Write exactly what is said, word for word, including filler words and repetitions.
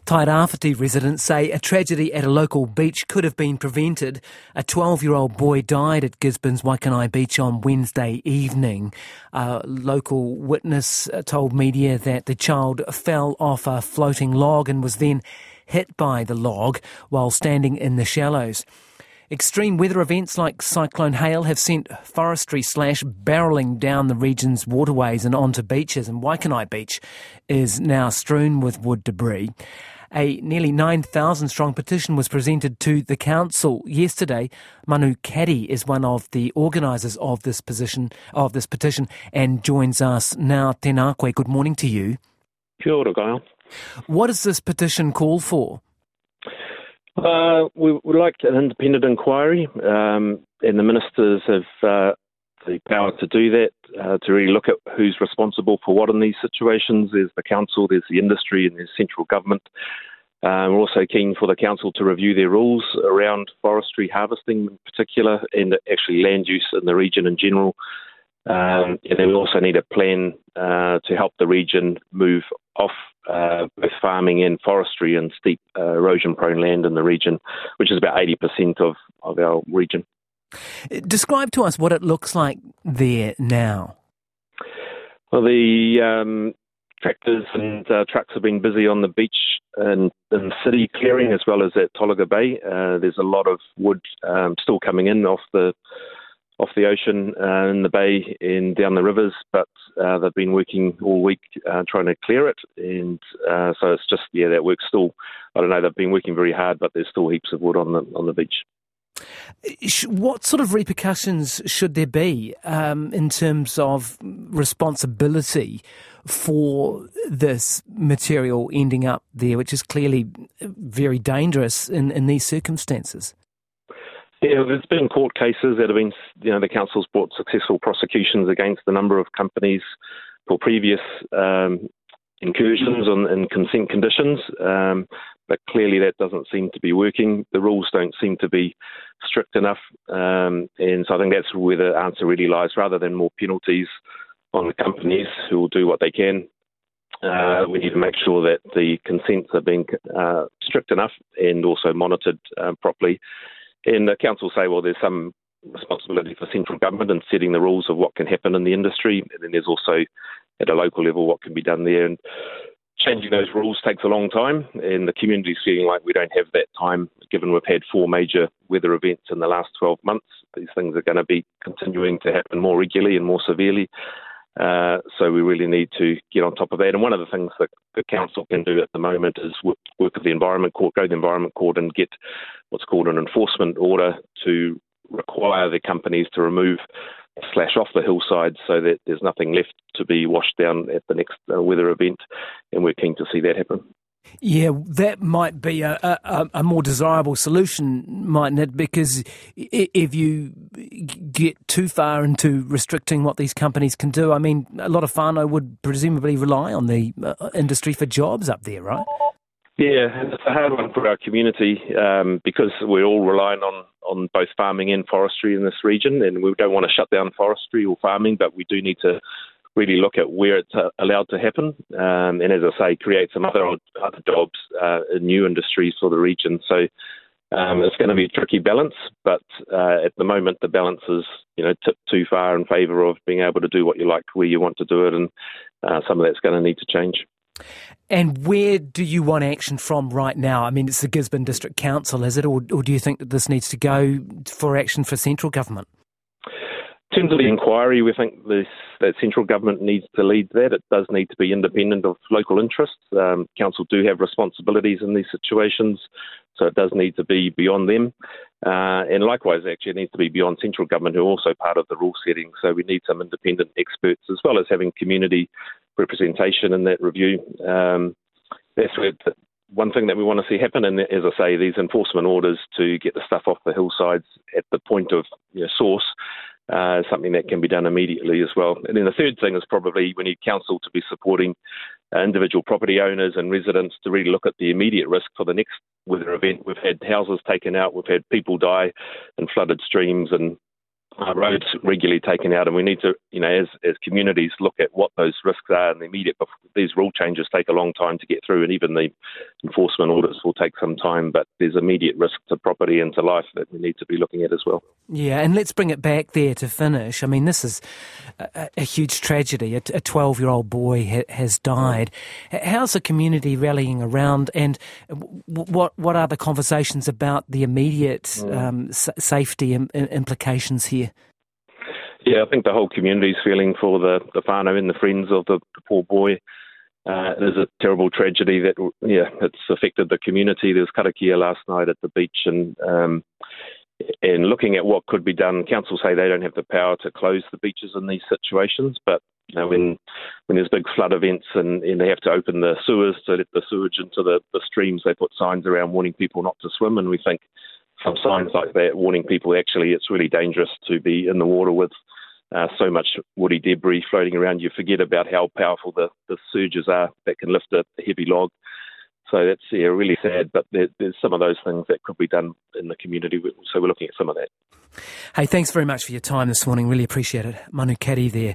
Tairāwhiti residents say a tragedy at a local beach could have been prevented. A twelve-year-old boy died at Gisborne's Waikanae Beach on Wednesday evening. A local witness told media that the child fell off a floating log and was then hit by the log while standing in the shallows. Extreme weather events like Cyclone Hale have sent forestry slash barrelling down the region's waterways and onto beaches, and Waikanae Beach is now strewn with wood debris. A nearly nine thousand strong petition was presented to the council yesterday. Manu Caddy is one of the organisers of this position of this petition and joins us now. Tēnā koe, good morning to you. Kia ora, Gail. What does this petition call for? Uh, we would like an independent inquiry, um, and the ministers have uh, the power to do that, uh, to really look at who's responsible for what in these situations. There's the council, there's the industry, and there's central government. Uh, we're also keen for the council to review their rules around forestry harvesting in particular, and actually land use in the region in general. Um, and then we also need a plan uh, to help the region move off uh, both farming and forestry and steep uh, erosion-prone land in the region, which is about eighty percent of, of our region. Describe to us what it looks like there now. Well, the um, tractors and uh, trucks have been busy on the beach and in the city clearing, as well as at Tolaga Bay. Uh, there's a lot of wood um, still coming in off the off the ocean uh, in the bay and down the rivers, but uh, they've been working all week uh, trying to clear it, and uh, so it's just, yeah, that work's still, I don't know, they've been working very hard, but there's still heaps of wood on the on the beach. What sort of repercussions should there be um, in terms of responsibility for this material ending up there, which is clearly very dangerous in, in these circumstances? Yeah, there's been court cases that have been, you know, the council's brought successful prosecutions against a number of companies for previous um, incursions on, in consent conditions, um, but clearly that doesn't seem to be working. The rules don't seem to be strict enough, um, and so I think that's where the answer really lies. Rather than more penalties on the companies who will do what they can, uh, we need to make sure that the consents are being uh, strict enough and also monitored uh, properly. And the council say, well, there's some responsibility for central government in setting the rules of what can happen in the industry, and then there's also at a local level what can be done there. And changing those rules takes a long time, and the community's feeling like we don't have that time, given we've had four major weather events in the last twelve months. These things are going to be continuing to happen more regularly and more severely. Uh, so we really need to get on top of that. And one of the things that the council can do at the moment is work, work with the Environment Court, go to the Environment Court and get what's called an enforcement order to require the companies to remove slash off the hillsides so that there's nothing left to be washed down at the next uh, weather event. And we're keen to see that happen. Yeah, that might be a, a, a more desirable solution, mightn't it? Because if you get too far into restricting what these companies can do, I mean, a lot of whānau would presumably rely on the industry for jobs up there, right? Yeah, it's a hard one for our community um, because we're all relying on, on both farming and forestry in this region, and we don't want to shut down forestry or farming, but we do need to really look at where it's uh, allowed to happen, um, and as I say, create some other other jobs uh, in new industries for the region. So um, it's going to be a tricky balance, but uh, at the moment the balance is, you know, tipped too far in favour of being able to do what you like where you want to do it, and uh, some of that's going to need to change. And where do you want action from right now? I mean, it's the Gisborne District Council, is it, or, or do you think that this needs to go for action for central government? In terms of the inquiry, we think this, that central government needs to lead that. It does need to be independent of local interests. Um, council do have responsibilities in these situations, so it does need to be beyond them. Uh, and likewise, actually, it needs to be beyond central government, who are also part of the rule setting. So we need some independent experts, as well as having community representation in that review. Um, that's where the, one thing that we want to see happen, and as I say, these enforcement orders to get the stuff off the hillsides at the point of, you know, source, Uh, something that can be done immediately as well. And then the third thing is probably we need council to be supporting uh, individual property owners and residents to really look at the immediate risk for the next weather event. We've had houses taken out, we've had people die in flooded streams, and uh, roads regularly taken out, and we need to, you know, as as communities look at what those risks are and the immediate. These rule changes take a long time to get through, and even the enforcement orders will take some time, but there's immediate risk to property and to life that we need to be looking at as well. Yeah, and let's bring it back there to finish. I mean, this is a, a huge tragedy. A twelve-year-old boy ha- has died. How's the community rallying around, and what what are the conversations about the immediate um, s- safety im- implications here? Yeah, I think the whole community is feeling for the, the whānau and the friends of the, the poor boy. Uh, it is a terrible tragedy that, yeah, it's affected the community. There was karakia last night at the beach, and um, and looking at what could be done. Council say they don't have the power to close the beaches in these situations, but you know, when when there's big flood events and, and they have to open the sewers to let the sewage into the, the streams, they put signs around warning people not to swim, and we think some signs like that warning people actually it's really dangerous to be in the water with uh, so much woody debris floating around. You forget about how powerful the, the surges are that can lift a heavy log. So that's yeah, really sad, but there, there's some of those things that could be done in the community, so we're looking at some of that. Hey, thanks very much for your time this morning. Really appreciate it. Manu Kari there,